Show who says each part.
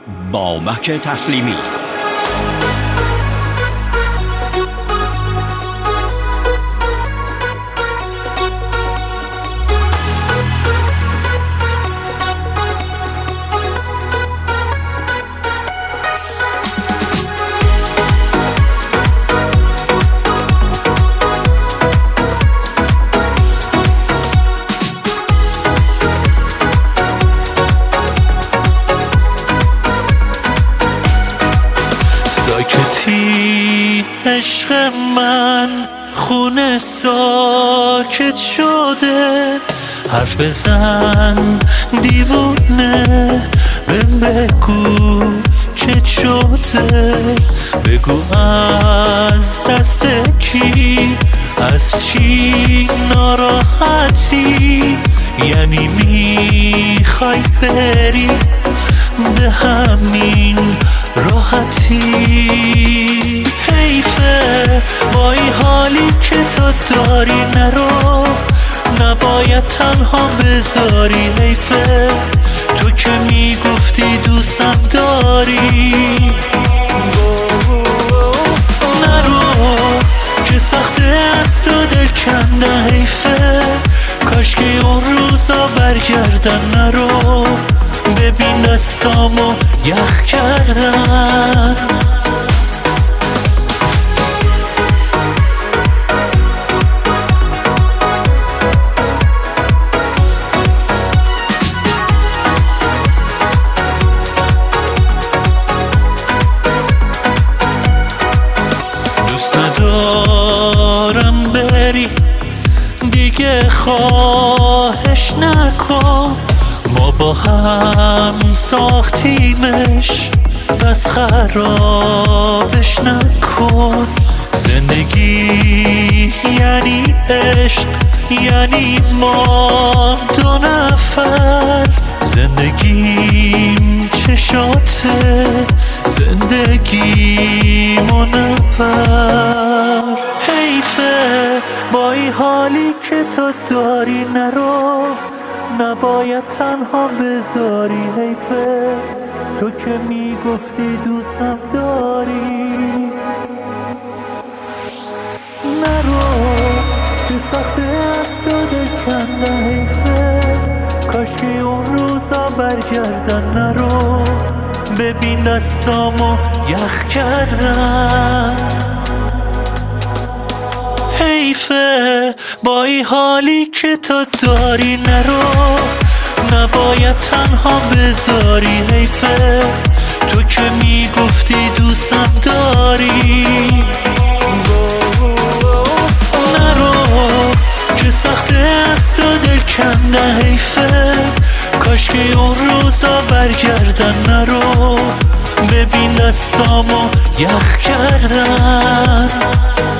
Speaker 1: با مک تسلیمی.
Speaker 2: ساکتی عشق من، خونه ساکت شده، حرف بزن دیوونه، بهم بگو چه شده، بگو از دست کی، از چی ناراحتی، یعنی میخوای بری به همین راحتی. حیفه با این حالی که تو داری، نرو، نباید تنها بذاری. حیفه تو که میگفتی دوستم داری، نرو که سخته از تو دل کندن. حیفه کاش که اون روزا برگردن. نرو ببین دستامو یخ کردن. دوست ندارم بری دیگه، خواهش نکن، ما با هم ساختیمش، بس خرابش نکن. زندگی یعنی عشق، یعنی ما دو نفر، زندگیم چشاته، زندگیمو نبر. حیفه با این حالی که تو داری، نرو، نباید تنها بذاری. حیفه تو که میگفتی دوستم داری، نرو که سخته از تو دل کندن. حیفه کاش که اون روزا برگردن. نرو ببین دستامو یخ کردن. حیفه با این حالی که تو داری، نرو، نباید تنها بذاری. حیفه تو که میگفتی دوستم داری، نرو که سخته از تو دل کندن. حیفه کاش که اون روزا برگردن. نرو ببین دستامو یخ کردن.